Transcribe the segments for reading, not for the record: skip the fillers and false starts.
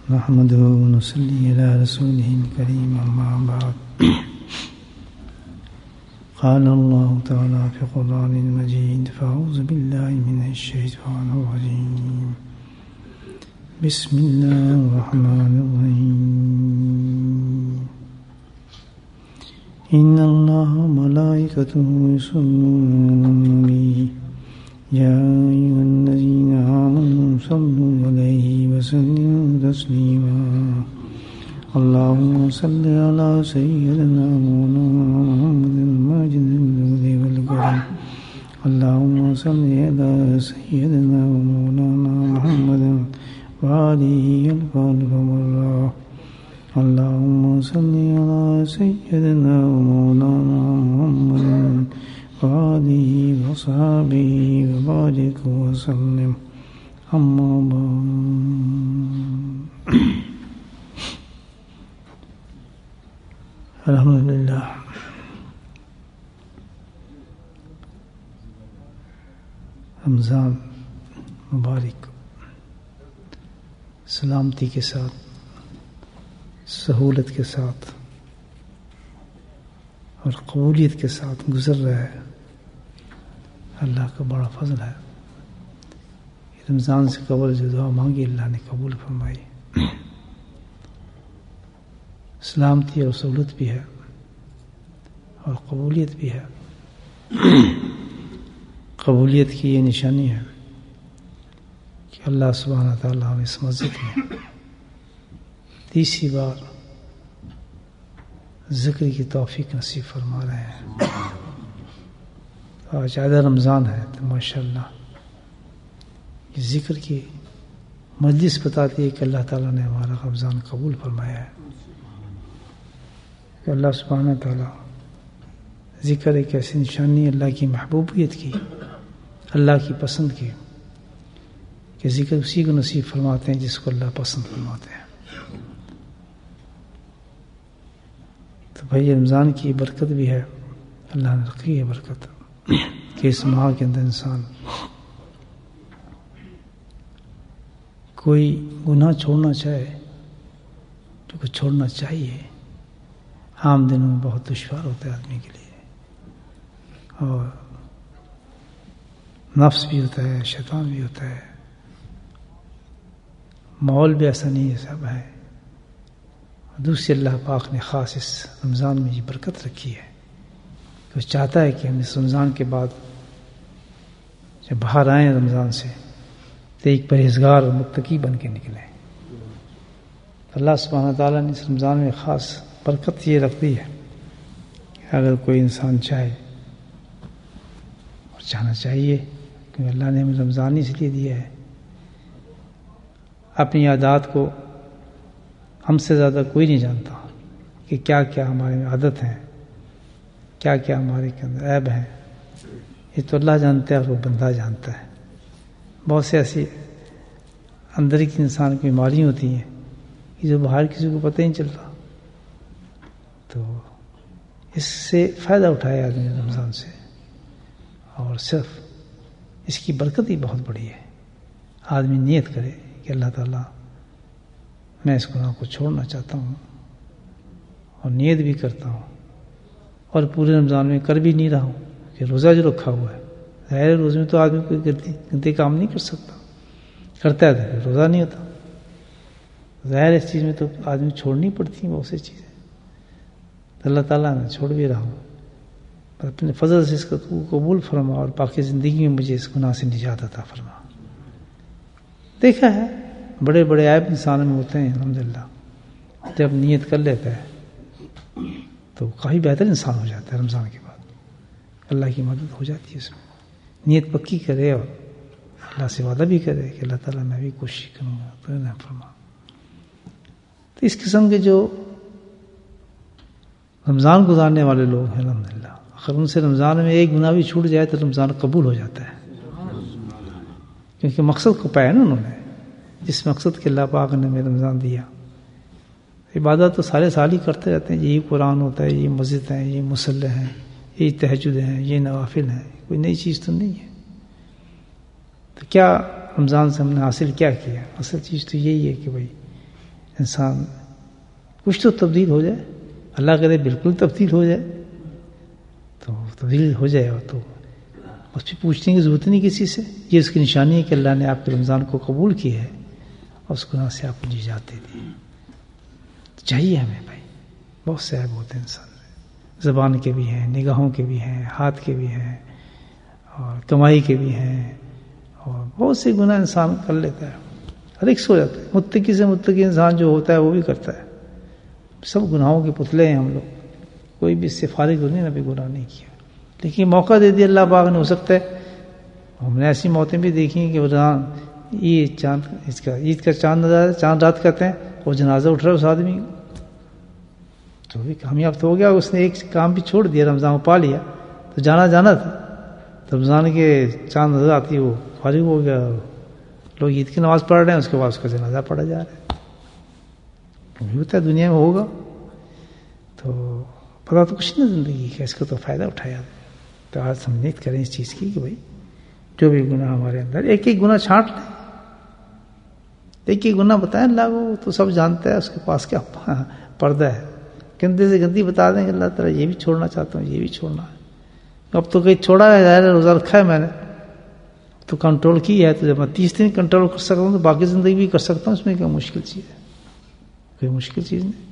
نحمده ونصلي على رسوله الكريم أما بعد قال الله تعالى في القرآن المجيد فأعوذ بالله من الشيطان الرجيم بسم الله الرحمن الرحيم إن الله وملائكته يصلون على النبي يا أيها الذين آمنوا صلوا عليه وسلموا تسليما اللهم صل على سيدنا مولانا محمد الماجد الجود والكرم اللهم صل على سيدنا ومولانا محمد وآله الفاتح والله اللهم صل على سيدنا ومولانا محمد وآله وصحبه وبارك وسلم أما بعد الحمدللہ رمضان مبارک سلامتی کے ساتھ سہولت کے ساتھ اور قبولیت کے ساتھ گزر رہا ہے. اللہ کا بڑا فضل ہے. رمضان سے قبل جو دعا مانگی اللہ نے قبول فرمائی. سلامتی اور سہولت بھی ہے اور قبولیت بھی ہے. قبولیت کی یہ نشانی ہے کہ اللہ سبحانہ تعالیٰ ہمیں اس مسجد میں تیسری بار ذکر کی توفیق نصیب فرما رہے ہیں. آج آدھا رمضان ہے تو ماشاءاللہ یہ ذکر کی مجلس بتاتی ہے کہ اللہ تعالیٰ نے ہمارا رمضان قبول فرمایا ہے. کہ اللہ سبحانہ تعالیٰ ذکر ایک ایسی نشانی اللہ کی محبوبیت کی، اللہ کی پسند کی، کہ ذکر اسی کو نصیب فرماتے ہیں جس کو اللہ پسند فرماتے ہیں. تو بھائی رمضان کی برکت بھی ہے، اللہ نے رکھی ہے برکت کہ اس ماہ کے اندر انسان کوئی گناہ چھوڑنا چاہے تو کچھ چھوڑنا چاہیے. عام دنوں میں بہت دشوار ہوتا ہے آدمی کے لیے، اور نفس بھی ہوتا ہے، شیطان بھی ہوتا ہے، ماحول بھی ایسا نہیں ہے، سب ہے. دوسری اللہ پاک نے خاص اس رمضان میں یہ برکت رکھی ہے کہ وہ چاہتا ہے کہ ہم اس رمضان کے بعد جب باہر آئیں رمضان سے تو ایک پرہیزگار اور متقی بن کے نکلیں. اللہ سبحانہ تعالیٰ نے اس رمضان میں خاص برکت یہ رکھ دی ہے کہ اگر کوئی انسان چاہے اور چاہنا چاہیے، کیونکہ اللہ نے ہمیں رمضان اس لیے دیا ہے. اپنی عادات کو ہم سے زیادہ کوئی نہیں جانتا کہ کیا کیا ہمارے میں عادت ہیں، کیا کیا ہمارے کے اندر عیب ہیں. یہ تو اللہ جانتا ہے اور وہ بندہ جانتا ہے. بہت سے ایسی اندر کی انسان کی بیماریاں ہوتی ہیں کہ جو باہر کسی کو پتہ ہی نہیں چلتا. تو اس سے فائدہ اٹھائے آدمی رمضان سے، اور صرف اس کی برکت ہی بہت بڑی ہے. آدمی نیت کرے کہ اللہ تعالیٰ میں اس گناہ کو چھوڑنا چاہتا ہوں، اور نیت بھی کرتا ہوں، اور پورے رمضان میں کر بھی نہیں رہا ہوں کہ روزہ جو رکھا ہوا ہے. ظاہر روزے میں تو آدمی کوئی گندے کام نہیں کر سکتا، کرتا ہے تو روزہ نہیں ہوتا. ظاہر اس چیز میں تو آدمی چھوڑنی پڑتی ہیں بہت سی چیزیں. اللہ تعالیٰ نے چھوڑ بھی رہا ہوں، اپنے فضل سے اس کو قبول فرما اور باقی زندگی میں مجھے اس گناہ سے نجات عطا فرما. دیکھا ہے بڑے بڑے عیب انسان میں ہوتے ہیں، الحمدللہ جب نیت کر لیتا ہے تو کافی بہتر انسان ہو جاتا ہے. رمضان کے بعد اللہ کی مدد ہو جاتی ہے اس میں. نیت پکی کرے اور اللہ سے وعدہ بھی کرے کہ اللہ تعالیٰ میں بھی کوشش کروں گا تو رحم فرما. تو اس قسم کے جو رمضان گزارنے والے لوگ ہیں الحمدللہ، اگر ان سے رمضان میں ایک گناہ بھی چھوٹ جائے تو رمضان قبول ہو جاتا ہے. کیونکہ مقصد کو پایا نا انہوں نے، جس مقصد کے اللہ پاک نے ہمیں رمضان دیا. عبادت تو سارے سال ہی کرتے رہتے ہیں، یہی قرآن ہوتا ہے، یہ مسجد ہیں، یہ مصلی ہیں، یہ تہجد ہیں، یہ نوافل ہیں، کوئی نئی چیز تو نہیں ہے. تو کیا رمضان سے ہم نے حاصل کیا؟ اصل چیز تو یہی ہے کہ بھائی انسان کچھ تو تبدیل ہو جائے، اللہ کرے بالکل تبدیل ہو جائے تو تبدیل ہو جائے، تو اس پہ پوچھنے کی ضرورت نہیں کسی سے. یہ اس کی نشانی ہے کہ اللہ نے آپ کے رمضان کو قبول کیا ہے اور اس گناہ سے آپ کو نجات دے دی. چاہیے ہمیں بھائی، بہت سے عیب ہوتے ہیں انسان میں، زبان کے بھی ہیں، نگاہوں کے بھی ہیں، ہاتھ کے بھی ہیں، اور کمائی کے بھی ہیں، اور بہت سے گناہ انسان کر لیتا ہے، ہر ایک سو جاتا ہے. متقی سے متقی انسان جو ہوتا ہے وہ بھی کرتا ہے. سب گناہوں کے پتلے ہیں ہم لوگ، کوئی بھی اس سے فارغ نہیں، نبی گناہ نہیں کیا. لیکن موقع دے دیا اللہ پاک نے، ہو سکتا ہے ہم نے ایسی موتیں بھی دیکھی ہیں کہ عید کا چاند رات کہتے ہیں، وہ جنازہ اٹھ رہا ہے اس آدمی تو بھی کامیاب تو ہو گیا. اس نے ایک کام بھی چھوڑ دیا، رمضان کو پا لیا تو جانا تھا، رمضان کے چاند آتی وہ فارغ ہو گیا، لوگ عید کی نماز پڑھ رہے ہیں، اس کے بعد اس کا جنازہ پڑھا جا رہا ہے. بھی ہوتا ہے دنیا میں، ہوگا تو پتا تو کچھ نہیں زندگی کا، اس کا تو فائدہ اٹھایا. تو آج ہم نیت کریں اس چیز کی کہ بھائی جو بھی گناہ ہمارے اندر، ایک ایک گناہ چھانٹ لیں، ایک ایک گناہ بتائیں اللہ کو، تو سب جانتا ہے، اس کے پاس کیا پردہ ہے. گندے سے گندی بتا دیں کہ اللہ تعالیٰ یہ بھی چھوڑنا چاہتا ہوں، یہ بھی چھوڑنا ہے. اب تو کہیں چھوڑا ہے، ظاہر ہے روزہ رکھا ہے میں نے تو کنٹرول کی ہے، تو جب میں 30 دن کنٹرول کر سکتا ہوں تو باقی زندگی بھی کر سکتا ہوں. اس میں کیا مشکل چیز ہے؟ کوئی مشکل چیز نہیں،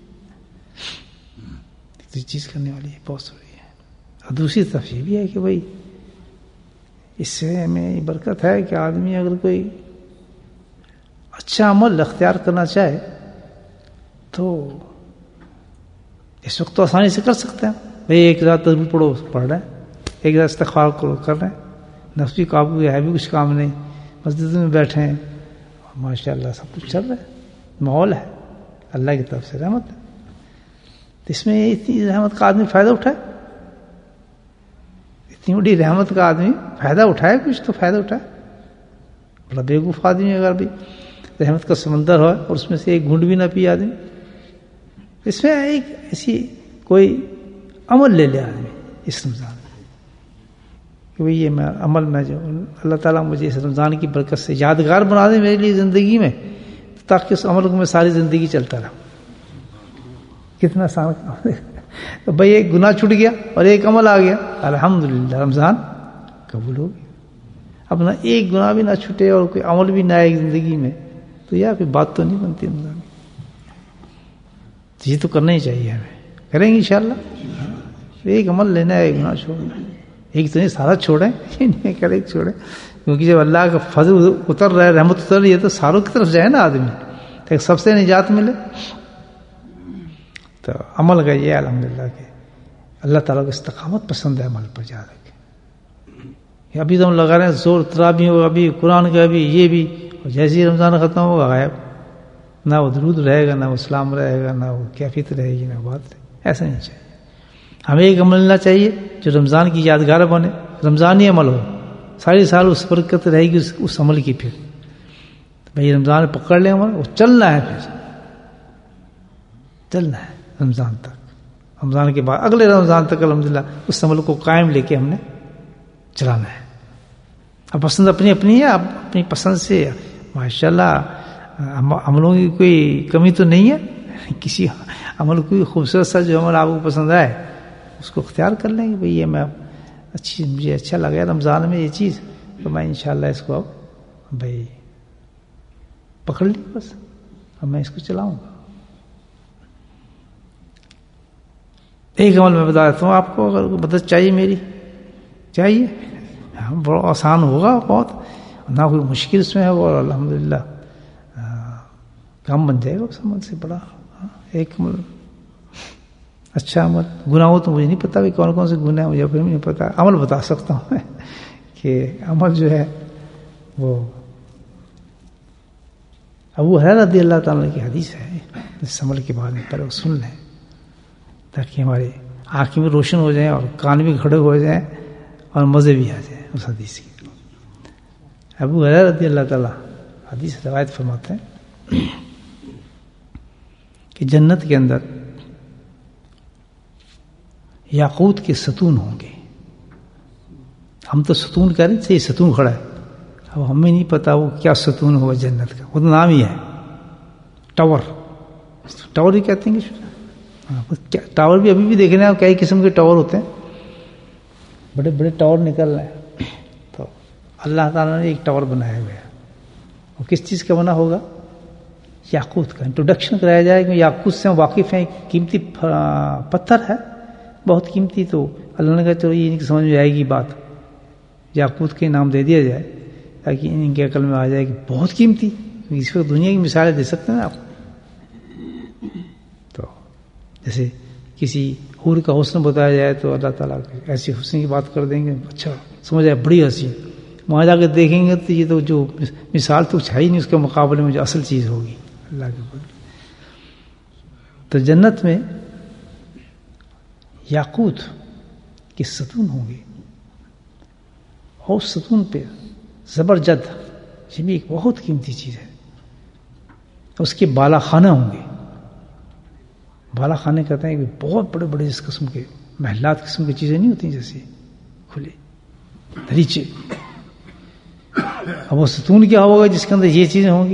ایک چیز کرنے والی ہے بہت ضروری ہے. اور دوسری طرف یہ بھی ہے کہ بھائی اس سے ہمیں برکت ہے کہ آدمی اگر کوئی اچھا عمل اختیار کرنا چاہے تو اس وقت تو آسانی سے کر سکتے ہیں. بھائی ایک رات تسبیح پڑھو، پڑھ رہے ہیں، ایک رات استغفار کرو، کر رہے ہیں، نفس بھی قابو ہے بھی کچھ کام نہیں، مسجد میں بیٹھے ہیں، ماشاء اللہ سب کچھ چل رہا ہے، ماحول ہے، اللہ کی طرف سے رحمت ہے. اس میں اتنی رحمت کا آدمی فائدہ اٹھائے، اتنی بڑی رحمت کا آدمی فائدہ اٹھائے، کچھ تو فائدہ اٹھائے. بڑا بیوقوف آدمی اگر بھی رحمت کا سمندر ہو اور اس میں سے ایک گھونٹ بھی نہ پی آدمی، اس میں ایک ایسی کوئی عمل لے لے آدمی اس رمضان میں کہ بھئی یہ میں عمل میں جو اللہ تعالیٰ مجھے اس رمضان کی برکت سے یادگار بنا دے میرے لیے زندگی میں، تاکہ اس عمل کو میں ساری زندگی چلتا رہا. کتنا آسان کام ہے. تو بھئی ایک گناہ چھوٹ گیا اور ایک عمل آ گیا، الحمدللہ رمضان قبول ہو گیا. اپنا ایک گناہ بھی نہ چھوٹے اور کوئی عمل بھی نہ آئے زندگی میں تو یار کوئی بات تو نہیں بنتی رمضان میں. یہ تو کرنا ہی چاہیے ہمیں، کریں گے انشاءاللہ. ایک عمل لینا ہے، ایک گناہ چھوڑنا ہے. ایک تو نہیں سارا چھوڑیں، یہ نہیں کہ ایک چھوڑیں، کیونکہ جب اللہ کا فضل اتر رہا ہے، رحمت اتر رہی ہے تو ساروں کی طرف جائے نا آدمی، تاکہ سب سے نجات ملے. تو عمل کا یہ الحمدللہ کہ اللہ تعالیٰ کو استقامت پسند ہے عمل پر زیادہ. ابھی تو ہم لگا رہے ہیں زور، تراویح ہوگا، ابھی قرآن کا بھی، یہ بھی، اور جیسے ہی رمضان ختم ہوگا غائب. نہ وہ درود رہے گا، نہ وہ اسلام رہے گا، نہ وہ کیفیت رہے گی، نہ بات رہے گی. ایسا نہیں چاہیے. ہمیں ایک عمل لینا چاہیے جو رمضان کی یادگار بنے، رمضان ہی عمل ہو، ساری سال اس برکت رہے گی اس عمل کی. پھر بھائی رمضان پکڑ لیں عمل، وہ چلنا ہے، پھر چلنا ہے رمضان تک. رمضان کے بعد اگلے رمضان تک الحمدللہ اس عمل کو قائم لے کے ہم نے چلانا ہے. اب پسند اپنی اپنی ہے، آپ اپنی پسند سے ماشاءاللہ عملوں کی کوئی کمی تو نہیں ہے. کسی عمل کوئی خوبصورت سا جو عمل آپ کو پسند آئے اس کو اختیار کر لیں گے. بھئی یہ میں مجھے اچھا لگا رمضان میں یہ چیز، تو میں انشاءاللہ اس کو اب بھئی پکڑ لی بس، اب میں اس کو چلاؤں گا. ایک عمل میں بتا دیتا ہوں آپ کو، اگر مدد چاہیے میری، چاہیے، بڑا آسان ہوگا، بہت نہ کوئی مشکل اس میں ہے، اور الحمدللہ کام بن جائے گا اس عمل سے. بڑا ایک عمل، اچھا عمل. گناہ ہو تو مجھے نہیں پتا بھی کون کون سے گناہ ہیں، مجھے پھر نہیں پتا. عمل بتا سکتا ہوں میں کہ عمل جو ہے وہ ابو ہریرہ رضی اللہ تعالیٰ کی حدیث ہے اس عمل کے بارے میں، پہلے وہ سن لیں تاکہ ہماری آنکھیں بھی روشن ہو جائیں اور کان بھی کھڑے ہو جائیں اور مزے بھی آ جائیں اس حدیث کی. ابو ہریرہ رضی اللہ تعالیٰ حدیث روایت فرماتے ہیں کہ جنت کے اندر یاقوت کے ستون ہوں گے. ہم تو ستون کہہ رہے تھے، یہ ستون کھڑا ہے، اب ہمیں نہیں پتا وہ کیا ستون ہوگا جنت کا، وہ تو نام ہی ہے ٹاور. ٹاور ہی کہتے ہیں کہ ٹاور بھی ابھی بھی دیکھ رہے ہیں کئی قسم کے ٹاور ہوتے ہیں, بڑے بڑے ٹاور نکل رہے ہیں. تو اللہ تعالیٰ نے ایک ٹاور بنایا ہوا ہے, وہ کس چیز کا بنا ہوگا؟ یاقوت کا. انٹروڈکشن کرایا جائے کہ یاقوت سے ہم واقف ہیں, قیمتی پتھر ہے بہت قیمتی. تو اللہ نے کہا چلو یہ ان کی سمجھ میں آئے گی بات, یاقوت کے نام دے دیا جائے تاکہ ان کے عقل میں آ جائے کہ بہت قیمتی. اس وقت دنیا کی مثالیں دے سکتے ہیں آپ. تو جیسے کسی حور کا حسن بتایا جائے تو اللہ تعالیٰ ایسی حسن کی بات کر دیں گے, اچھا سمجھ آئے بڑی حسین. وہاں جا کے دیکھیں گے تو یہ تو جو مثال تو ہے ہی نہیں اس کے مقابلے میں جو اصل چیز ہوگی اللہ کے بول. تو جنت میں یاقوت کے ستون ہوں گے, اور ستون پہ زبرجد, یہ بھی ایک بہت قیمتی چیز ہے. اس کے بالا خانہ ہوں گے. بالا خانے کہتے ہیں کہ بہت بڑے بڑے اس قسم کے محلات قسم کی چیزیں نہیں ہوتی جیسے کھلے دریچے. اب وہ ستون کیا ہوگا جس کے اندر یہ چیزیں ہوں گی؟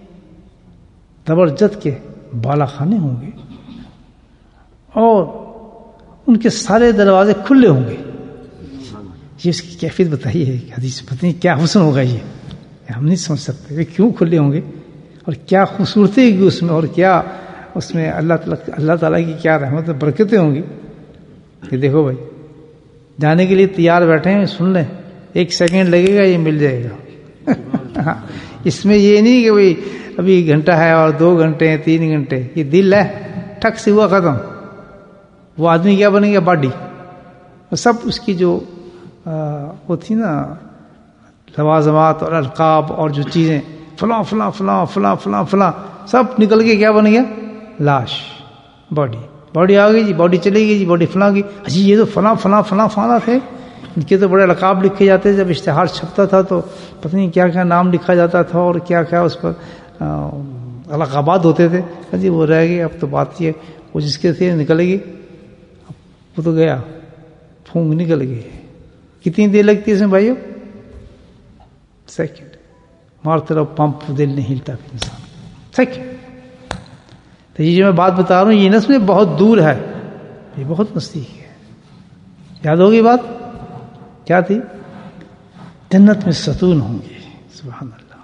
زبرجد کے بالا خانے ہوں گے, اور ان کے سارے دروازے کھلے ہوں گے. یہ اس کی کیفیت بتائیے حدیث, پتہ نہیں کیا حسن ہوگا یہ ہم نہیں سمجھ سکتے کہ کیوں کھلے ہوں گے, اور کیا خوبصورتی ہوگی اس میں, اور کیا اس میں اللہ تعالیٰ کی کیا رحمت و برکتیں ہوں گی. کہ دیکھو بھائی جانے کے لیے تیار بیٹھے ہیں, سن لیں 1 سیکنڈ لگے گا یہ مل جائے گا. اس میں یہ نہیں کہ بھائی ابھی گھنٹہ ہے اور 2 گھنٹے ہیں 3 گھنٹے, یہ دل ہے ٹھک سے ہوا ختم. وہ آدمی کیا بنے گا؟ باڈی. سب اس کی جو وہ تھی نا لوازمات اور القاب اور جو چیزیں فلاں فلاں فلاں فلاں فلاں فلاں سب نکل کے کیا بن گیا؟ لاش. باڈی آ گئی جی, باڈی چلے گی جی, باڈی فلاں کی. جی یہ تو فلاں فلاں فلاں فلاں تھے, ان کے تو بڑے القاب لکھے جاتے تھے. جب اشتہار چھپتا تھا تو پتہ نہیں کیا کیا نام لکھا جاتا تھا اور کیا کیا اس پر القابات ہوتے تھے. جی وہ رہ گئے. اب تو بات یہ وہ جس کے تھے نکلے گی, وہ تو گیا, پھونک نکل گئی. کتنی دیر لگتی ہے اس میں بھائیو؟ سیکنڈ. مارتے رہو پمپ, دل نہیں ہلتا پھر انسان. سیکنڈ. تو یہ جو میں بات بتا رہا ہوں یہ نس میں بہت دور ہے, یہ بہت نزدیک ہے. یاد ہوگی بات کیا تھی؟ جنت میں ستون ہوں گے. سبحان اللہ.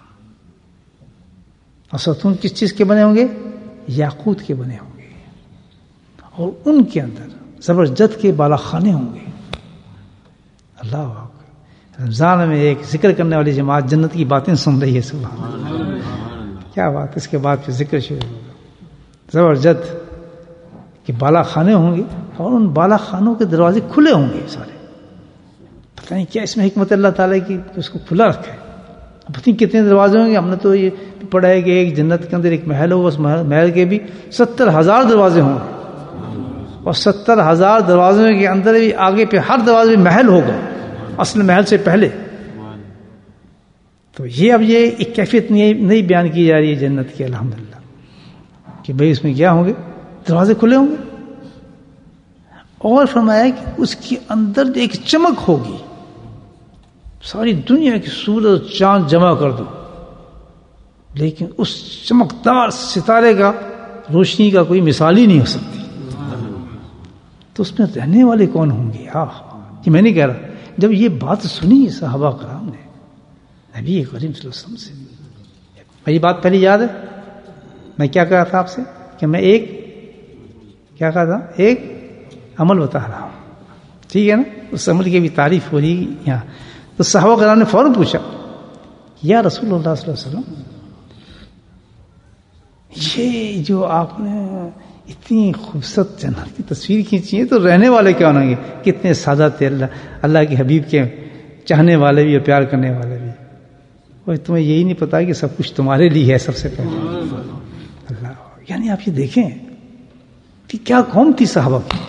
اور ستون کس چیز کے بنے ہوں گے؟ یاقوت کے بنے ہوں گے, اور ان کے اندر زبرجد کے بالا خانے ہوں گے. اللہ رمضان میں ایک ذکر کرنے والی جماعت جنت کی باتیں سن رہی ہے. سبحان اللہ, کیا بات. اس کے بعد پھر ذکر شروع ہوگا. زبرجد کے بالا خانے ہوں گے, اور ان بالا خانوں کے دروازے کھلے ہوں گے سارے. پتہ نہیں کیا اس میں حکمت اللہ تعالیٰ کی اس کو کھلا رکھا ہے. پتہ نہیں کتنے دروازے ہوں گے. ہم نے تو یہ پڑھا ہے کہ ایک جنت کے اندر ایک محل ہوگا, اس محل کے بھی 70,000 دروازے ہوں گے, اور 70,000 دروازوں کے اندر بھی آگے پہ ہر دروازے میں محل ہوگا اصل محل سے پہلے. تو یہ اب یہ ایک کیفیت نہیں بیان کی جا رہی ہے جنت کی الحمدللہ, کہ بھئی اس میں کیا ہوں گے؟ دروازے کھلے ہوں گے. اور فرمایا کہ اس کے اندر ایک چمک ہوگی, ساری دنیا کی سورج چاند جمع کر دو, لیکن اس چمکدار ستارے کا روشنی کا کوئی مثال ہی نہیں ہو سکتی. تو اس میں رہنے والے کون ہوں گے؟ یہ میں نہیں کہہ رہا. جب یہ بات سنی صحابہ کرام نے نبی کریم صلی اللہ علیہ وسلم سے, میری بات پہلی یاد ہے میں کیا کہا تھا آپ سے کہ میں کیا کہا تھا؟ ایک عمل بتا رہا ہوں, ٹھیک ہے نا. اس عمل کی بھی تعریف ہو رہی یہاں. تو صحابہ کرام نے فوراً پوچھا یا رسول اللہ صلی اللہ علیہ وسلم, یہ جو آپ نے اتنی خوبصورت جنت کی تصویر کھینچی ہے تو رہنے والے کیا ہوں گے؟ کتنے سادہ تھے اللہ کے حبیب کے چاہنے والے بھی اور پیار کرنے والے بھی. اور تمہیں یہی نہیں پتا کہ سب کچھ تمہارے لیے ہے سب سے پہلے. اللہ, یعنی آپ یہ دیکھیں کہ کیا قوم تھی صحابہ کی.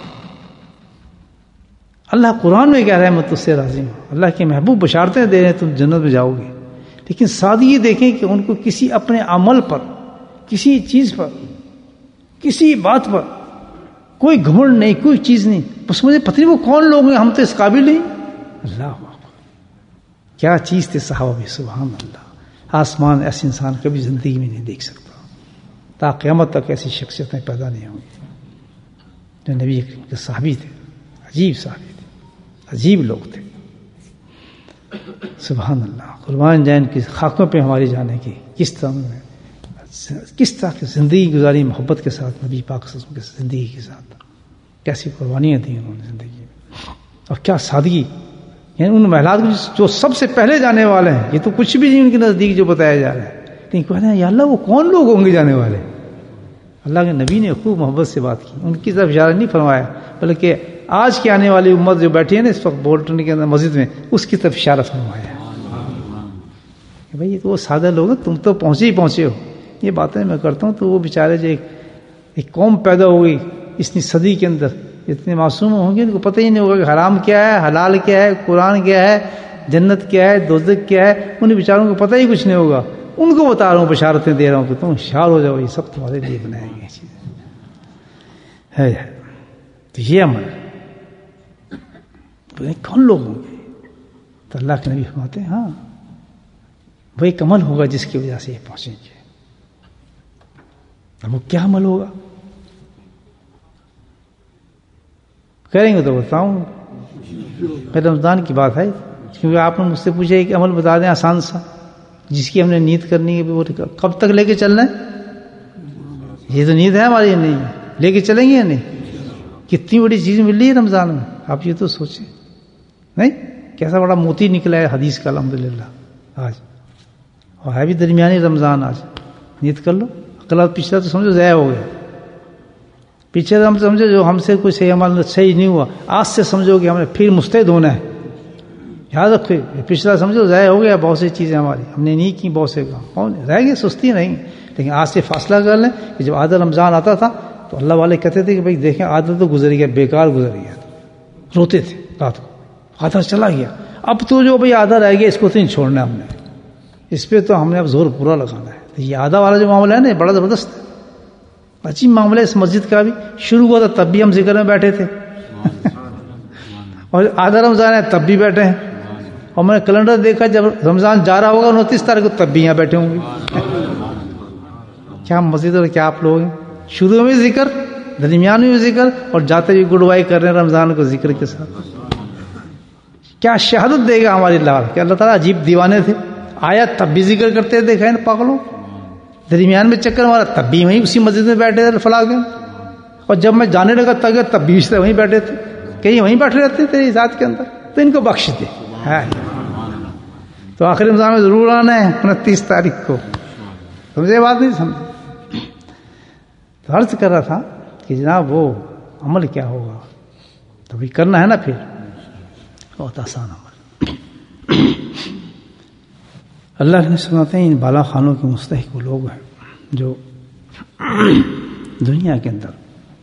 اللہ قرآن میں کہہ رہا ہے میں تجھ سے راضی ہوں, اللہ کے محبوب بشارتیں دے رہے ہیں تم جنت میں جاؤ گے. لیکن ساتھ یہ دیکھیں کہ ان کو کسی اپنے عمل پر, کسی چیز پر, کسی بات پر کوئی گھمنڈ نہیں, کوئی چیز نہیں. بس مجھے پتہ نہیں وہ کون لوگ ہیں, ہم تو اس قابل نہیں. اللہ کیا چیز تھے صحابہ بھی. سبحان اللہ. آسمان ایسے انسان کبھی زندگی میں نہیں دیکھ سکتا. تا قیامت تک ایسی شخصیتیں پیدا نہیں ہوں گی جو نبی کریم کے صحابی تھے. عجیب صحابی تھے, عجیب لوگ تھے. سبحان اللہ. قربان جائیں کی خاکوں پہ ہماری جانے کی کس طرح کی زندگی گزاری محبت کے ساتھ, نبی پاک صلی اللہ علیہ وسلم کی زندگی کے ساتھ, کیسی قربانیاں تھیں انہوں نے زندگی میں, اور کیا سادگی. یعنی ان محلات جو سب سے پہلے جانے والے ہیں, یہ تو کچھ بھی نہیں ان کے نزدیک جو بتایا جا رہا ہے, لیکن کہتے ہیں یا اللہ وہ کون لوگ ہوں گے جانے والے. اللہ کے نبی نے خوب محبت سے بات کی, ان کی طرف اشارہ نہیں فرمایا, بلکہ آج کی آنے والی امت جو بیٹھی ہے نا اس وقت بولٹن کے اندر مسجد میں, اس کی طرف اشارہ فرمایا کہ بھائی یہ تو وہ سادہ لوگ ہیں, تم تو پہنچے ہو. یہ باتیں میں کرتا ہوں تو وہ بیچارے جو ایک قوم پیدا ہو گئی اتنی صدی کے اندر, اتنے معصوم ہوں گے ان کو پتہ ہی نہیں ہوگا کہ حرام کیا ہے, حلال کیا ہے, قرآن کیا ہے, جنت کیا ہے, دوزخ کیا ہے. ان بیچاروں کو پتہ ہی کچھ نہیں ہوگا. ان کو بتا رہا ہوں, بشارتیں دے رہا ہوں کہ تم ہوشیار ہو جاؤ, یہ سب تمہارے لیے بنائے گئے چیزیں ہے. تو یہ عمل کون لوگ ہوں گے؟ تو اللہ کے نبی فرماتے ہیں ہاں وہ ایک عمل ہوگا جس کی وجہ سے یہ پہنچیں گے. اب وہ کیا عمل ہوگا کریں گے تو بتاؤں. رمضان کی بات ہے, کیونکہ آپ نے مجھ سے پوچھا کہ عمل بتا دیں آسان سا جس کی ہم نے نیت کرنی ہے, وہ کب تک لے کے چلنا ہے؟ یہ تو نیت ہے ہماری, نہیں لے کے چلیں گے یا نہیں؟ کتنی بڑی چیز مل رہی ہے رمضان میں, آپ یہ تو سوچیں. نہیں کیسا بڑا موتی نکلا ہے حدیث کا الحمدللہ آج, اور ہے بھی درمیانی رمضان. آج نیت کر لو. کل پچھلا تو سمجھو ضائع ہو گیا, پیچھے ہم سمجھو جو ہم سے کوئی صحیح عمل صحیح نہیں ہوا, آج سے سمجھو کہ ہم نے پھر مستعد ہونا ہے. یاد رکھو پچھلا سمجھو ضائع ہو گیا, بہت سی چیزیں ہماری ہم نے نہیں کی, بہت سے کام رہ گئے, سستی نہیں. لیکن آج سے فاصلہ کر لیں کہ جب آدھا رمضان آتا تھا تو اللہ والے کہتے تھے کہ بھائی دیکھیں آدھا تو گزر گیا, بیکار گزر گیا. روتے تھے رات کو, آدھا چلا گیا. اب تو جو بھائی آدھا رہ گیا اس کو تو نہیں چھوڑنا ہم نے, اس پہ تو ہم نے اب زور پورا لگانا ہے. تو یہ آدھا والا جو معاملہ ہے نا بڑا زبردست ہے, عجیب معاملہ ہے. اس مسجد کا بھی شروع ہوا تھا تب بھی ہم ذکر میں بیٹھے تھے اور آدھا رمضان ہے تب بھی بیٹھے ہیں. اور میں نے کیلنڈر دیکھا جب رمضان جا رہا ہوگا 29 تاریخ کو تب بھی یہاں بیٹھے ہوں گے. کیا مسجد اور کیا آپ لوگ ہیں, شروع میں ذکر, درمیان میں ذکر, اور جاتے بھی گڈ بائی کر رہے ہیں رمضان کو ذکر کے ساتھ. کیا شہادت دے گا ہماری اللہ کہ اللہ تعالیٰ عجیب دیوانے تھے. آیا تب بھی ذکر کرتے دیکھا ہے نا پاگلوں, درمیان میں چکر مارا تب بھی وہیں اسی مسجد میں بیٹھے تھے فلاں کے, اور جب میں جانے لگا تک تب بھی وہیں بیٹھے تھے, کہیں وہیں بیٹھے رہتے تھے ذات کے اندر. تو ان کو بخش دے. تو آخری رمضان میں ضرور آنا ہے 29 تاریخ کو. سمجھے بات نہیں سمجھے؟ تو عرض کر رہا تھا کہ جناب وہ عمل کیا ہوگا, تو بھی کرنا ہے نا, پھر بہت آسان عمل. اللہ نے سناتے ہیں ان بالا خانوں کے مستحق وہ لوگ ہیں جو دنیا کے اندر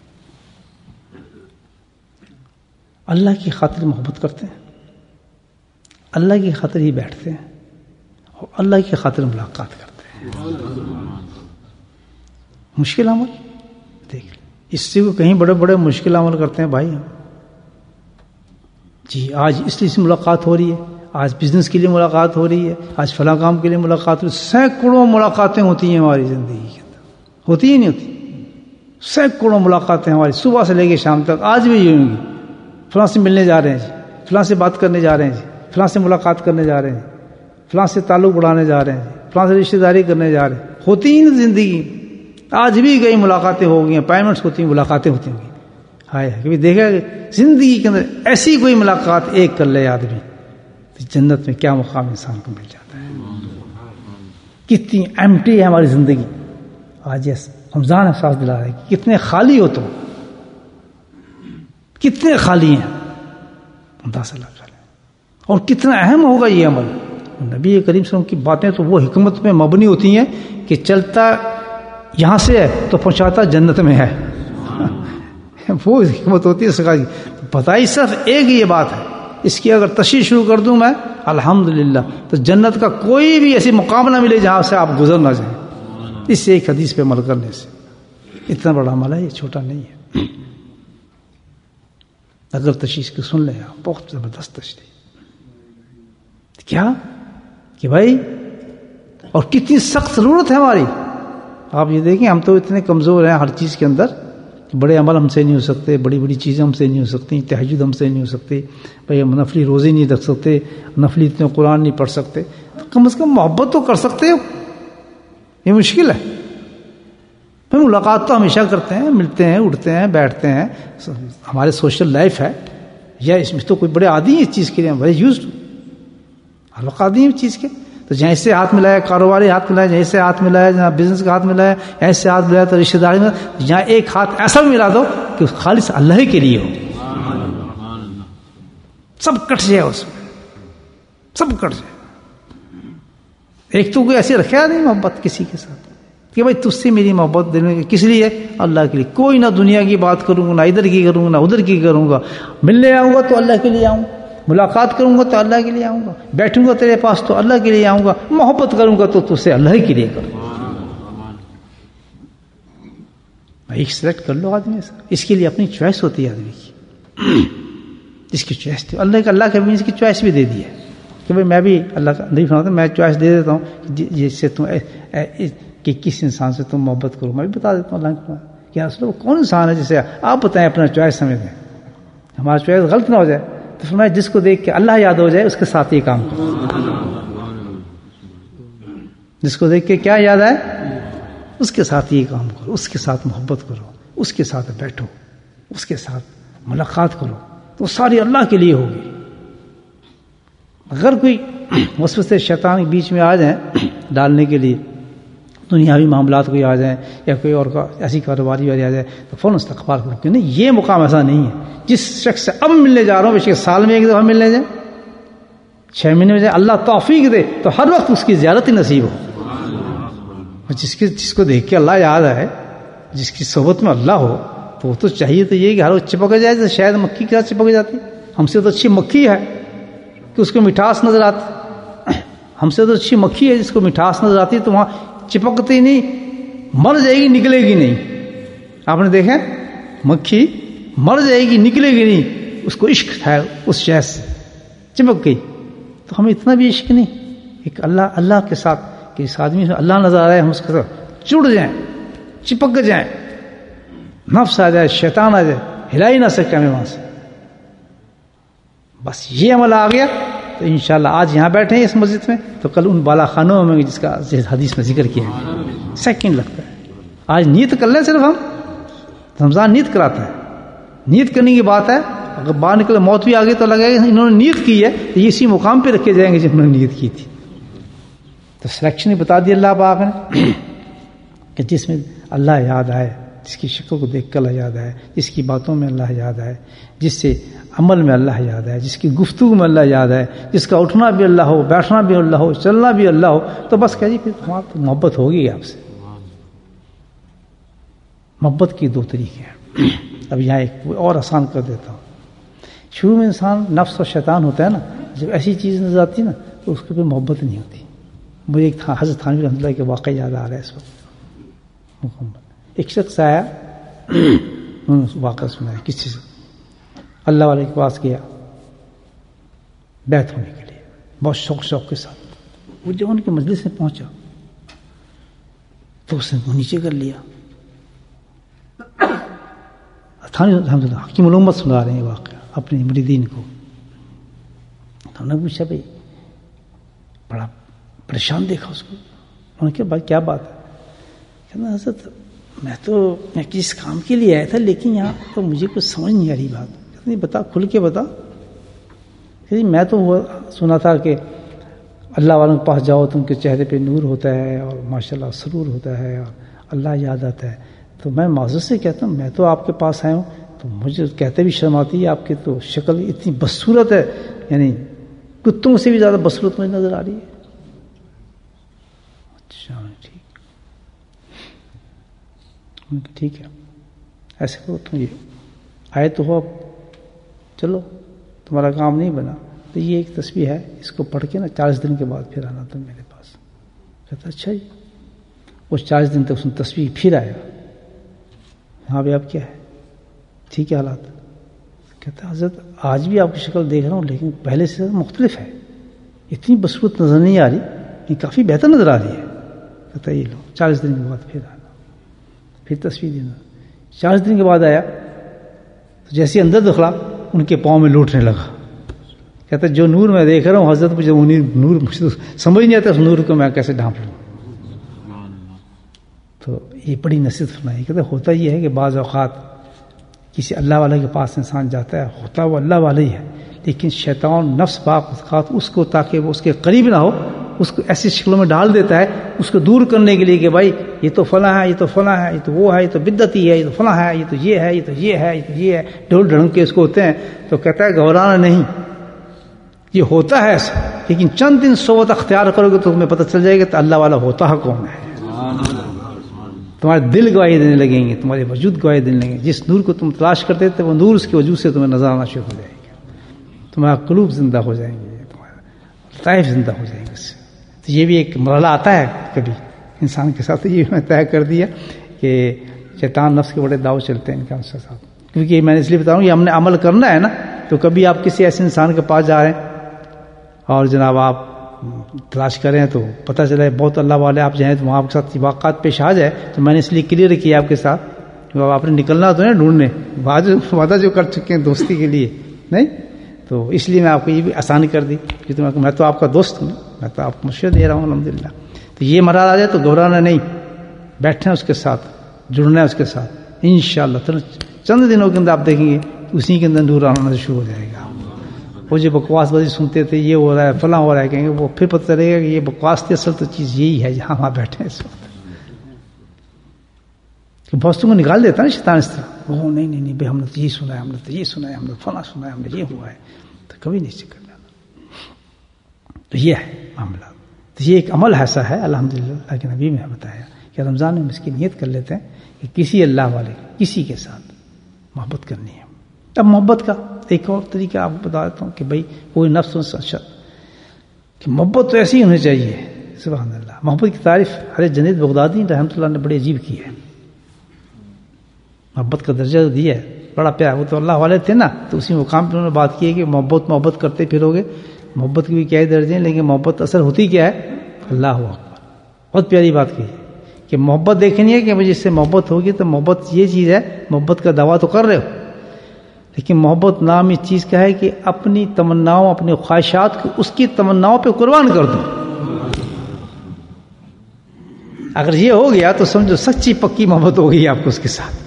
اللہ کی خاطر محبت کرتے ہیں, اللہ کی خاطر ہی بیٹھتے ہیں, اور اللہ کی خاطر ملاقات کرتے ہیں. مشکل عمل دیکھ اس سے کو کہیں بڑے بڑے مشکل عمل کرتے ہیں بھائی ہم. جی آج اس لیے سے ملاقات ہو رہی ہے, آج بزنس کے لیے ملاقات ہو رہی ہے, آج فلاں کام کے لیے ملاقات ہو رہی ہے. سینکڑوں ملاقاتیں ہوتی ہیں ہماری زندگی کے اندر, ہوتی ہی نہیں ہوتی. سینکڑوں ملاقاتیں ہماری صبح سے لے کے شام تک آج بھی ہوں گی. فلاں سے ملنے جا رہے ہیں جی, فلاں سے بات کرنے جا رہے ہیں جی, فلاں سے ملاقات کرنے جا رہے ہیں, فلاں سے تعلق بڑھانے جا رہے ہیں, فلاں سے رشتہ داری کرنے جا رہے ہیں. ہوتی ہی نہیں زندگی. آج بھی کئی ملاقاتیں ہو گئی ہیں, اپائنٹمنٹس ہوتی ہیں, ملاقاتیں ہوتی ہوں گی. ہائے کبھی دیکھا کہ زندگی کے اندر ایسی کوئی ملاقات ایک کر لے آدمی, جنت میں کیا مقام انسان کو مل جاتا ہے. کتنی ایمٹی ہے ہماری زندگی. آج رمضان احساس دلا رہا ہے کہ کتنے خالی ہو, تم کتنے خالی ہیں اندازہ لگا لیں, اور کتنا اہم ہوگا یہ عمل. نبی کریم صلی اللہ علیہ وسلم کی باتیں تو وہ حکمت میں مبنی ہوتی ہیں کہ چلتا یہاں سے ہے تو پہنچاتا جنت میں ہے. وہ حکمت ہوتی ہے سکھائی. بتائی صرف ایک یہ بات ہے, اس کی اگر تشریح شروع کر دوں میں الحمدللہ تو جنت کا کوئی بھی ایسی مقام نہ ملے جہاں سے آپ گزر نہ جائیں. اس سے ایک حدیث پہ عمل کرنے سے اتنا بڑا عمل ہے, یہ چھوٹا نہیں ہے. اگر تشریح کو سن لیں آپ, بہت زبردست تشریح. کیا کہ بھائی اور کتنی سخت ضرورت ہے ہماری آپ یہ دیکھیں ہم تو اتنے کمزور ہیں ہر چیز کے اندر، بڑے عمل ہم سے نہیں ہو سکتے، بڑی بڑی چیزیں ہم سے نہیں ہو سکتی، تہجد ہم سے نہیں ہو سکتی، بھائی ہم نفلی روزے نہیں رکھ سکتے، نفلی اتنے قرآن نہیں پڑھ سکتے، تو کم از کم محبت تو کر سکتے ہو، یہ مشکل ہے. پھر ملاقات تو ہمیشہ کرتے ہیں، ملتے ہیں، اٹھتے ہیں، بیٹھتے ہیں، ہمارے سوشل لائف ہے، یا اس میں تو کوئی بڑے عادی ہیں اس چیز کے لیے، ہم بڑے یوزڈ ہر وقت عادی ہیں اس چیز کے. تو جہاں سے ہاتھ ملایا کاروباری ہاتھ ملایا، جہاں سے ہاتھ ملایا جہاں بزنس کا ہاتھ ملایا، ایسے ہاتھ ملایا تو رشتہ داری میں جہاں ایک ہاتھ ایسا بھی ملا دو کہ خالص اللہ ہی کے لیے ہو، سب کٹ جائے اس میں، سب کٹ جائے. ایک تو کوئی ایسے رکھا نہیں محبت کسی کے ساتھ کہ بھائی تجھ سے میری محبت دل میں، کس لیے؟ اللہ کے لیے. کوئی نہ دنیا کی بات کروں گا، نہ ادھر کی کروں گا، نہ ادھر کی کروں گا. ملنے آؤں گا تو اللہ کے لیے آؤں گا، ملاقات کروں گا تو اللہ کے لیے آؤں گا، بیٹھوں گا تیرے پاس تو اللہ کے لیے آؤں گا، محبت کروں گا تو تجھ سے اللہ کے لیے کروں گا. ایک سلیکٹ کر لو آدمی سے، اس کے لیے اپنی چوائس ہوتی ہے آدمی کی، اس کی چوائس تھی. اللہ کے اس کی چوائس بھی دے دی ہے کہ بھائی میں بھی اللہ کا نہیں فرماتا، میں چوائس دے دیتا ہوں جس سے تم کہ کس انسان سے تم محبت کرو، میں بھی بتا دیتا ہوں اللہ کے کیا اصل وہ کون انسان ہے جسے آپ بتائیں اپنا چوائس ہمیں دیں، ہمارا چوائس غلط نہ ہو جائے. تو فرمایا جس کو دیکھ کے اللہ یاد ہو جائے اس کے ساتھ یہ کام کرو. جس کو دیکھ کے کیا یاد آئے اس کے ساتھ یہ کام کرو، اس کے ساتھ محبت کرو، اس کے ساتھ بیٹھو، اس کے ساتھ ملاقات کرو، تو ساری اللہ کے لیے ہوگی. اگر کوئی وسوسے شیطان کے بیچ میں آ جائیں ڈالنے کے لیے، دنیاوی معاملات کوئی آ جائیں یا کوئی اور ایسی کاروباری والی آ جائے تو فوراً استغفار کرو کہ نہیں یہ مقام ایسا نہیں ہے. جس شخص سے اب ملنے جا رہا ہوں بے سال میں ایک دفعہ ملنے جائیں، 6 مہینے میں جائیں، اللہ توفیق دے تو ہر وقت اس کی زیارت ہی نصیب ہو. جس کو دیکھ کے اللہ یاد آئے، جس کی صحبت میں اللہ ہو، تو وہ تو چاہیے تو یہ کہ ہر وقت چپک جائے. تو شاید مکھی کے ساتھ چپک جاتی، ہم سے تو اچھی مکھی ہے کہ اس کو مٹھاس نظر آتی، ہم سے تو اچھی مکھی ہے جس کو مٹھاس نظر آتی، تو وہاں چپکتی نہیں، مر جائے گی نکلے گی نہیں. آپ نے دیکھا مکھی مر جائے گی نکلے گی نہیں، اس کو عشق تھا اس شے سے چپک گئی. تو ہمیں اتنا بھی عشق نہیں ایک اللہ کے ساتھ کہ اس آدمی سے اللہ نظر آ رہا ہے، ہم اس کے ساتھ جڑ جائیں، چپک جائیں، نفس آ جائے، شیطان آ جائے، ہلا ہی نہ سکے ہمیں وہاں سے. بس یہ عمل آ گیا تو انشاءاللہ آج یہاں بیٹھے ہیں اس مسجد میں، تو کل ان بالا خانوں میں جس کا حدیث میں ذکر کیا ہے سیکنڈ لگتا ہے. آج نیت کر لیں، صرف ہم رمضان نیت کراتا ہے، نیت کرنے کی بات ہے. اگر باہر نکلے موت بھی آ گئی تو لگے گا انہوں نے نیت کی ہے، تو یہ اسی مقام پہ رکھے جائیں گے جنہوں نے نیت کی تھی. تو سلیکشن ہی بتا دی اللہ پاک نے کہ جس میں اللہ یاد آئے، جس کی شکل کو دیکھ کر اللہ یاد آئے، جس کی باتوں میں اللہ یاد آئے، جس سے عمل میں اللہ یاد آئے، جس کی گفتگو میں اللہ یاد آئے، جس کا اٹھنا بھی اللہ ہو، بیٹھنا بھی اللہ ہو، چلنا بھی اللہ ہو، تو بس کہہ جی پھر تمہاری محبت ہوگی آپ سے. محبت کی 2 طریقے ہیں. اب یہاں ایک اور آسان کر دیتا ہوں. شروع میں انسان نفس اور شیطان ہوتا ہے نا، جب ایسی چیز نظر آتی ہے نا تو اس کے پہ محبت نہیں ہوتی. مجھے ایک حضرت تھانوی رحمۃ اللہ کے واقعہ یاد آ رہا ہے اس وقت مکمل. ایک شخص آیا، انہوں نے واقعہ سنایا کسی سے، اللہ والے کے پاس گیا بیعت ہونے کے لیے بہت شوق کے ساتھ. وہ جب ان کے مجلس میں پہنچا تو اس نے وہ نیچے کر لیا. تھانوی رحمۃ اللہ حکیم الامت سنا رہے ہیں واقعہ اپنے مریدین کو. تو انہوں نے پوچھا بھائی، بڑا پریشان دیکھا اس کو. انہوں نے کہا بھائی کیا بات ہے؟ کہنا حضرت میں کس کام کے لیے آیا تھا، لیکن یہاں تو مجھے کچھ سمجھ نہیں آ رہی بات. کہتے نہیں بتا، کھل کے بتا. کہ میں تو وہ سنا تھا کہ اللہ والوں کے پاس جاؤ تو ان کے چہرے پہ نور ہوتا ہے اور ماشاءاللہ سرور ہوتا ہے اور اللہ یاد آتا ہے. تو میں معذرت سے کہتا ہوں میں تو آپ کے پاس آیا ہوں تو مجھے کہتے بھی شرم آتی ہے، آپ کی تو شکل اتنی بدصورت ہے، یعنی کتوں سے بھی زیادہ بدصورت مجھے نظر آ رہی ہے. اچھا ٹھیک ہے، ایسے کرو تم یہ آئے تو ہو، اب چلو تمہارا کام نہیں بنا تو یہ ایک تسبیح ہے، اس کو پڑھ کے نا 40 دن کے بعد پھر آنا تم میرے پاس. کہتا اچھا جی. اس 40 دن تک اس نے تسبیح پھر آیا. ہاں بھائی اب کیا ہے، ٹھیک ہے حالات؟ کہتا حضرت آج بھی آپ کی شکل دیکھ رہا ہوں لیکن پہلے سے مختلف ہے، اتنی بصورت نظر نہیں آ رہی، یہ کافی بہتر نظر آ رہی ہے. کہتا یہ لو 40 دن کے بعد پھر آنا. پھر تصویر دینا. 40 دن کے بعد آیا تو جیسے اندر دخلا ان کے پاؤں میں لوٹنے لگا. کہتا جو نور میں دیکھ رہا ہوں حضرت مجھے نور مجھے تو سمجھ نہیں آتا اس نور کو میں کیسے ڈھانپ لوں. تو یہ بڑی نصیحت فرمائی. کہتے ہوتا یہ ہے کہ بعض اوقات کسی اللہ والے کے پاس انسان جاتا ہے, ہوتا وہ اللہ والا ہی ہے, لیکن شیطان نفس بعض اوقات اس کو تاکہ وہ اس کے قریب نہ ہو اس کو ایسی شکلوں میں ڈال دیتا ہے اس کو دور کرنے کے لیے کہ بھائی یہ تو فلاں ہے, یہ تو فلاں ہے, یہ تو وہ ہے, یہ تو بدعتی ہے, یہ تو فلاں ہے, یہ تو یہ ہے, یہ تو یہ ہے, یہ تو یہ ہے, ڈھول ڈھڑک کے اس کو ہوتے ہیں. تو کہتا ہے گھبرانا نہیں, یہ ہوتا ہے ایسا, لیکن چند دن صحبت اختیار کرو گے تو تمہیں پتہ چل جائے گا کہ اللہ والا ہوتا ہے کون ہے. تمہارے دل گواہی دینے لگیں گے, تمہارے وجود گواہی دینے لگیں گے. جس نور کو تم تلاش کرتے تھے وہ نور اس کے وجود سے تمہیں نظر آنا شروع ہو جائے گا. تمہارا قلوب زندہ ہو جائیں گے, تمہارا لطائف زندہ ہو جائیں گے. اس سے تو یہ بھی ایک مرحلہ آتا ہے کبھی انسان کے ساتھ. یہ میں طے کر دیا کہ شیطان نفس کے بڑے داؤ چلتے ہیں ان کے ساتھ, کیونکہ میں نے اس لیے بتا رہا ہوں کہ ہم نے عمل کرنا ہے نا. تو کبھی آپ کسی ایسے انسان کے پاس جا رہے ہیں اور جناب آپ تلاش کریں تو پتہ چلے بہت اللہ والے آپ جائیں تو وہاں آپ کے ساتھ واقعات پیش آ جائے. تو میں نے اس لیے کلیئر کیا آپ کے ساتھ کہ آپ نے نکلنا تو ہے ڈھونڈنے, وعدہ جو کر چکے ہیں دوستی کے لیے نہیں, تو اس لیے میں آپ کو یہ بھی آسانی کر دی کہ میں تو آپ کا دوست ہوں, میں تو آپ کو مشورہ دے رہا ہوں الحمدللہ. تو یہ مرحلہ آ جائے تو گھبرانا نہیں, بیٹھنا اس کے ساتھ, جڑنا ہے اس کے ساتھ انشاءاللہ. چند دنوں کے اندر آپ دیکھیں گے اسی کے اندر نور آنا شروع ہو جائے گا. وہ جو بکواس بازی سنتے تھے یہ ہو رہا ہے فلاں ہو رہا ہے, کہیں گے وہ پھر پتہ چلے گا کہ یہ بکواس کی اصل تو چیز یہی ہے جہاں وہاں بیٹھے ہیں اس وقت. بہت کو نکال دیتا ہے نا شیطان اس طرح, وہ نہیں بھائی ہم نے تو یہ سنا ہے, ہم نے تو یہ سنا ہے, ہم نے فلاں سنا ہے, ہم نے یہ ہوا ہے, تو کبھی نہیں چکر جانا. تو یہ ہے معاملہ. تو یہ ایک عمل ایسا ہے الحمدللہ اللہ کے نبی میں بتایا کہ رمضان میں اس کی نیت کر لیتے ہیں کہ کسی اللہ والے کسی کے ساتھ محبت کرنی ہے. اب محبت کا ایک اور طریقہ آپ کو بتا دیتا ہوں کہ بھائی کوئی نفس و شد کہ محبت تو ایسی ہونی چاہیے. سبحان اللہ. محبت کی تعریف حضرت جنید بغدادی رحمۃ اللہ نے بڑی عجیب کی ہے. محبت کا درجہ جو دیا ہے بڑا پیارا. وہ تو اللہ والے تھے نا, تو اسی مقام پہ انہوں نے بات کی ہے کہ محبت کرتے پھرو گے. محبت کے بھی کیا درجے ہیں, لیکن محبت اثر ہوتی کیا ہے, اللہ اکبر. بہت پیاری بات کی ہے کہ محبت دیکھنی ہے کہ مجھے اس سے محبت ہوگی تو محبت یہ چیز ہے, محبت کا دعویٰ تو کر رہے ہو, لیکن محبت نام اس چیز کا ہے کہ اپنی تمناؤں اپنی خواہشات کو اس کی تمناؤں پہ قربان کر دو. اگر یہ ہو گیا تو سمجھو سچی پکی محبت ہو گئی آپ کو اس کے ساتھ.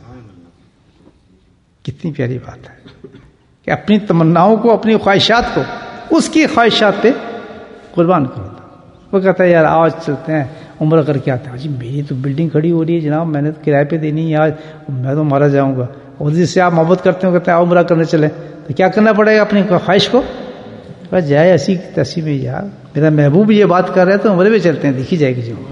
کتنی پیاری بات ہے کہ اپنی تمناؤں کو اپنی خواہشات کو اس کی خواہشات پہ قربان کر دو. وہ کہتا ہے یار آج چلتے ہیں عمرہ کر کے آتے ہیں. جی میری تو بلڈنگ کھڑی ہو رہی ہے جناب, میں نے تو کرائے پہ دینی ہے آج, میں تو مارا جاؤں گا. اور جس سے آپ محبت کرتے ہو کہتے ہیں عمرہ کرنے چلیں, تو کیا کرنا پڑے گا اپنی خواہش کو بس جائے ایسی تیسی میں, یار میرا محبوب یہ بات کر رہے ہیں تو عمرے پہ چلتے ہیں, دیکھی جائے گی جو.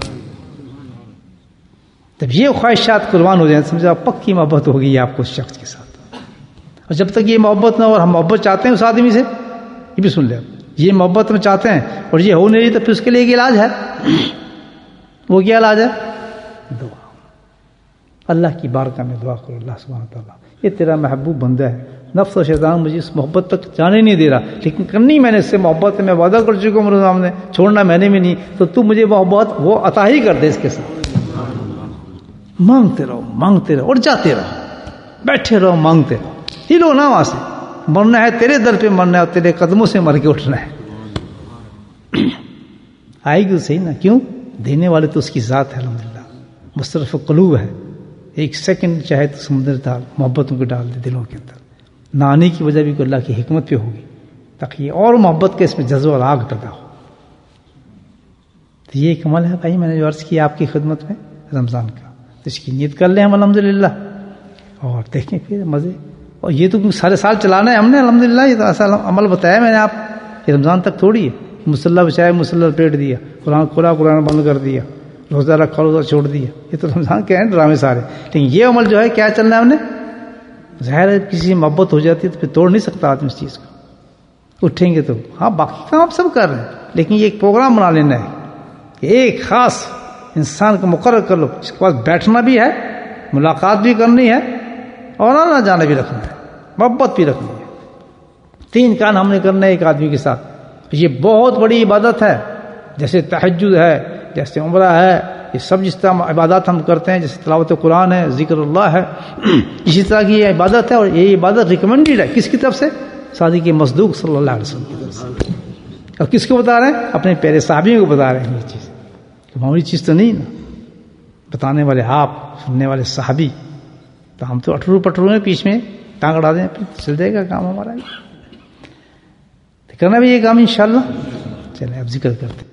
جب یہ خواہشات قربان ہو جائیں سمجھو پکی محبت ہوگی آپ کو اس شخص کے ساتھ. اور جب تک یہ محبت نہ ہو اور ہم محبت چاہتے ہیں اس آدمی سے, یہ بھی سن لیں, یہ محبت میں چاہتے ہیں اور یہ ہو نہیں رہی تو پھر اس کے لیے ایک علاج ہے. وہ کیا علاج ہے, دعا. اللہ کی بارگاہ میں دعا کرو, اللہ سبحانہ تعالیٰ یہ تیرا محبوب بندہ ہے, نفس و شیطان مجھے اس محبت تک جانے نہیں دے رہا, لیکن کرنی میں نے اس سے محبت, میں وعدہ کر چکا ہوں میرے سامنے, چھوڑنا میں نے بھی نہیں, تو مجھے محبت وہ عطا ہی کر دے. اس کے ساتھ مانگتے رہو اور جاتے رہو, بیٹھے رہو مانگتے رہو, ہلو نہ وہاں سے. مرنا ہے تیرے در پہ مرنا ہے, اور تیرے قدموں سے مر کے اٹھنا ہے. آئے گی صحیح نا, کیوں دینے والے تو اس کی ذات ہے الحمدللہ. مصرف قلوب ہے, ایک سیکنڈ چاہے تو سمندر ڈال محبتوں کو ڈال دے دلوں کے اندر. نہ آنے کی وجہ بھی کوئی اللہ کی حکمت پہ ہوگی تاکہ یہ اور محبت کے اس میں جذبہ اور آگ پیدا ہو. تو یہ ایک عمل ہے بھائی میں نے جو عرض کیا آپ کی خدمت میں رمضان کا, تو اس کی نیت کر لیں ہم الحمدللہ, اور دیکھیں پھر مزے. اور یہ تو سارے سال چلانا ہے ہم نے الحمدللہ. یہ تو ایسا عمل بتایا میں نے آپ, یہ رمضان تک تھوڑی ہے. مصلی بچایا مصلی پیٹ دیا, قرآن بند کر دیا, روزہ رکھا روزہ چھوڑ دیا, یہ تو رمضان کے ہیں ڈرامے سارے. لیکن یہ عمل جو ہے کیا چلنا ہے ہم نے, ظاہر ہے کسی محبت ہو جاتی ہے تو پھر توڑ نہیں سکتا آدمی اس چیز کو. اٹھیں گے تو ہاں باقی کام آپ سب کر رہے ہیں, لیکن یہ ایک پروگرام بنا لینا ہے کہ ایک خاص انسان کو مقرر کر لو جس کے پاس بیٹھنا بھی ہے, ملاقات بھی کرنی ہے, اور آنا جانا بھی رکھنا ہے, محبت بھی رکھنی ہے. 3 کام ہم نے کرنا ہے ایک آدمی کے ساتھ. یہ بہت بڑی عبادت ہے, جیسے تہجد ہے, جیسے عمرہ ہے, یہ سب جس طرح عبادات ہم کرتے ہیں، جیسے تلاوت قرآن ہے، ذکر اللہ ہے، اسی طرح کی یہ عبادت ہے، اور یہ عبادت ریکمینڈیڈ ہے کس کی طرف سے؟ صادق مصدوق صلی اللہ علیہ وسلم کی طرف سے۔ اور کس کو بتا رہے ہیں؟ اپنے پیارے صحابیوں کو بتا رہے ہیں یہ چیز، معمولی چیز تو نہیں نا، بتانے والے آپ، سننے والے صحابی، تو ہم تو اٹھرو پٹرو میں پیچھ میں ٹانگ اڑا دیں، پھر چل جائے گا کام ہمارا، کرنا بھی یہ کام انشاءاللہ۔ چلیں اب ذکر کرتے ہیں۔